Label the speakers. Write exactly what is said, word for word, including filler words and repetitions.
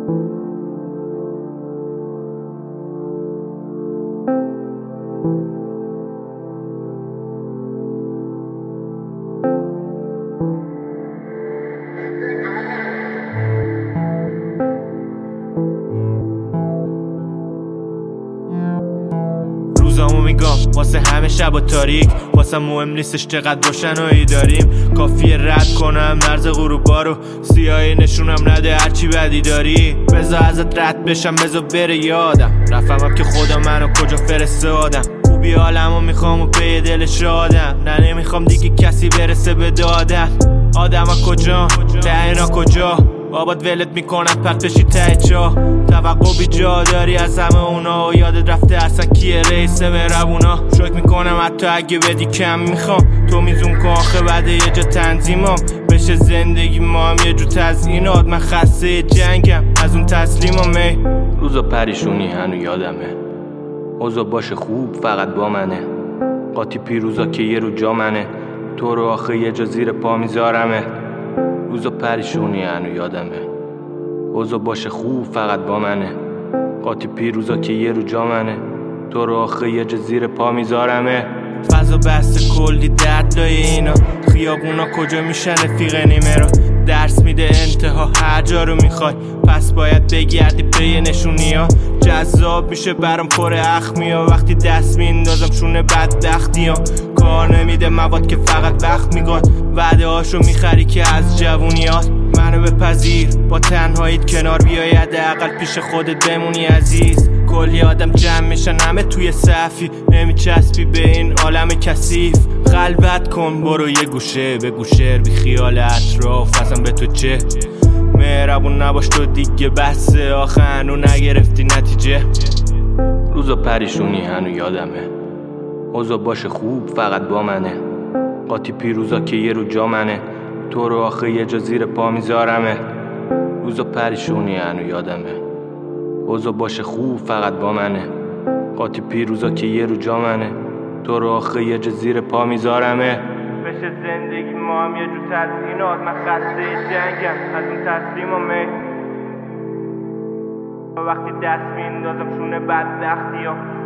Speaker 1: روزامو میگم واسه همه شب و تاریک، واسه مهم نیستش چقدر روشنایی داریم. کافیه رد کنم مرز غروبا رو، سیاهی نشونم نده هرچی بدی داری. بذار ازت رد بشم، بذار بره یادم، رفمم که خدا منو کجا فرستادم. خوبی حالمو میخوام و به دل شادم، نه نمیخوام دیگه کسی برسه به دادم. آدم ها کجا؟ ته اینا کجا؟ آباد ولت میکنم پرت بشی ته چاه. توقع بی جا داری از همه اونا و یادت رفته اصلا کیه رئیس مهربونا. شکر میکنم حتی اگه بدی کم میخوام، تو میزون کن آخه بعد یه جا تنظیمم بشه زندگی ما هم یه جو تزیینات. من خسته جنگم از اون تسلیمم. ای روزا پریشونی هنو یادمه، اوضاع باشه خوب فقط با منه. قاطی پیروزا که یه رو جا منه، تو رو آخه یه جا زیر پا میذارمه. روزا پریشونی هنو یادمه، اوضاع باشه خوب فقط با منه. قاطی پیروزا که یه رو جا منه، تو رو آخه یه جا زیر پا میذارمه. فضا بسته کلی درد لای اینا، خیابونا کجا میشن رفیق نیمه را. درس میده انتها هر جا رو میخوای، پس باید بگردی پی نشونی ها. جذاب میشه برام پر اخمی ها، وقتی دست میندازم شونه بدبختی ها. کار نمیده مواد که فقط وقت میگاد، وعده هاشو میخری که از جوونیات. منو بپذیر با تنهاییت کنار بیای، حداقل پیش خودت بمونی عزیز. کلی آدم جمع میشن همه توی صفی، نمیچسبی به این عالم کثیف. خلوت کن برو یه گوشه به گوشه، بی خیال اطراف اصلا به تو چه. مهربون نباش تو دیگه بسه، آخه هنو نگرفتی نتیجه. روزا پریشونی هنو یادمه، اوضاع باشه خوب فقط با منه. قاطی پیروزا که یه رو جا منه، تو رو آخه یه جا زیر پا میذارمه. روزا پریشونی هنو یادمه، اوضاع باشه خوب فقط با منه. قاطی پیروزا که یه رو جا منه، تو رو آخه یه جا زیر پا میذارمه. بشه زندگی ما هم یه جو تزیینات، من خسته جنگم از اون تسلیمم. ای وقتی دست میندازم شونه بدبختی ها.